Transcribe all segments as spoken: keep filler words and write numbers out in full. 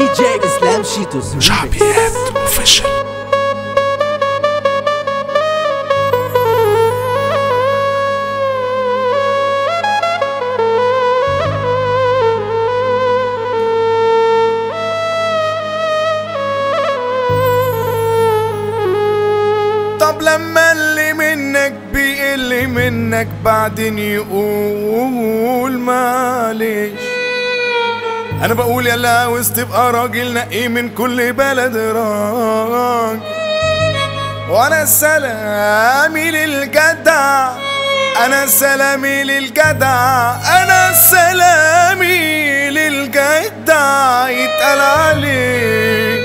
دي جي اسلام شيتوس شعبيات اوفيشال. طب لما اللي منك بيقل منك بعدين يقول معلش، انا بقول يلا عاوز تبقى راجل نقي من كل بلد راجل، وانا سلامي للجدع، انا سلامي للجدع، انا سلامي للجدع يتقال عليه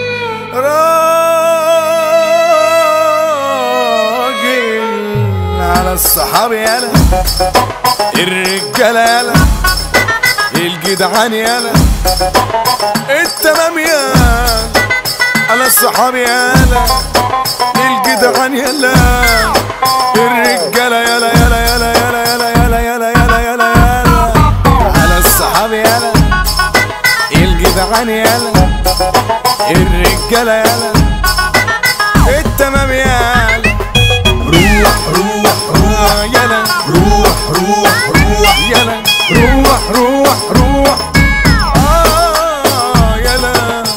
راجل. على الصحاب يالا، الرجاله يالا، الجدعان يالا، التمام يالا، على الصحاب يالا، الجدعان يالا، الرجاله يالا يالا يالا يالا يالا يالا يالا يالا يالا يالا، على الصحاب يالا، الجدعان يالا، الرجاله يالا، التمام يالا. روح روح روح يالا، روح روح روح يالا، روح روح روح آه يالا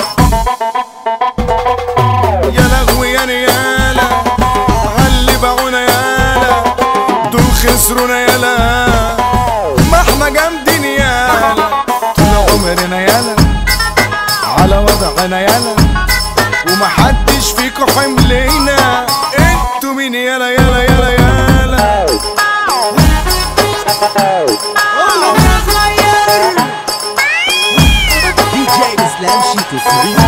يالا غويانا يالا، عاللي باعونا يالا، دول خسرونا يالا، ما احنا جامدين يالا، طول عمرنا يالا على وضعنا يالا، ومحدش فيكو حملينا، انتو مين يالا يالا يالا يالا. دي جي اسلام شيتوس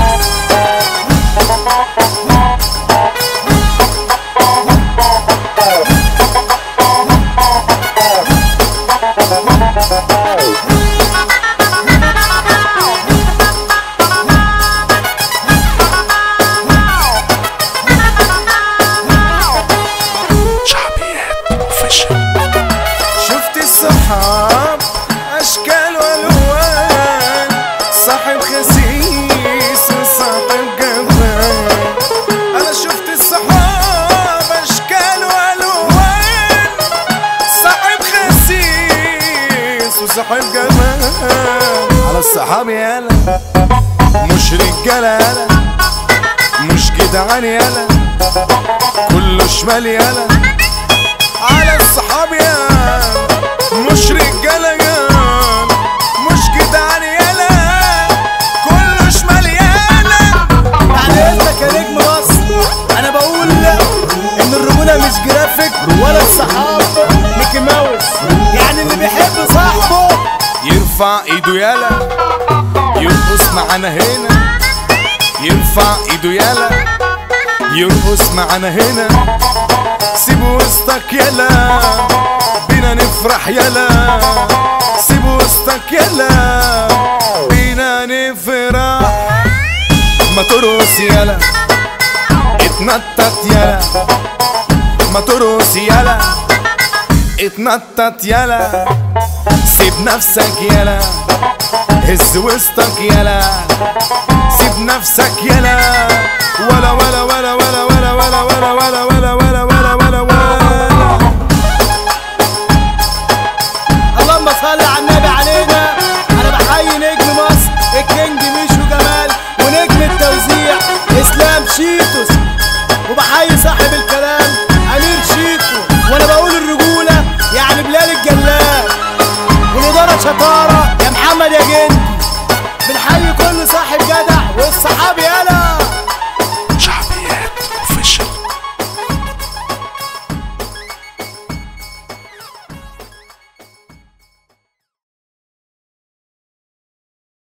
صحاب اشكال والوان، صاحب خسيس وصاحب جبان، انا شفت الصحاب اشكال والوان، صاحب خسيس وصاحب جبان. على الصحاب يالا، مش رجاله يالا، مش جدعان يالا، كله شمال يالا، على الصحاب يالا، مش رجاله يالا، مش جدعان يالا، كله شمال يالا. بعد اذنك يا نجم مصر، انا بقول ان الرجوله مش جرافيك ولا الصحاب ميكي ماوس، يعني اللي بيحب صاحبه يرفع ايده يالا، يرقص معانا هنا، يرفع ايده يالا، يرقص معانا هنا، سيب وسطك يالا، بينا نفرح يالا، سيب وسطك يالا، بينا نفرح. ما ترقص يالا، اتنطط يالا، ما ترقص يالا، اتنطط يالا، سيب نفسك يالا، هز وسطك يالا، سيب نفسك يالا، ولا ولا ولا ولا ولا ولا ولا ولا ولا ولا ولا ولا ولا. اللهم صل على النبي علينا. انا بحيي نجم مصر الكينج ميشو جمال، ونجم التوزيع اسلام شيتوس، وبحيي صاحب الكلام امير شيتو، وانا بقول الرجوله يعني بلال الجلاد، والاداره شطاره يا محمد يا جندي. بنحيي كل صاحب جدع والصحاب يالا.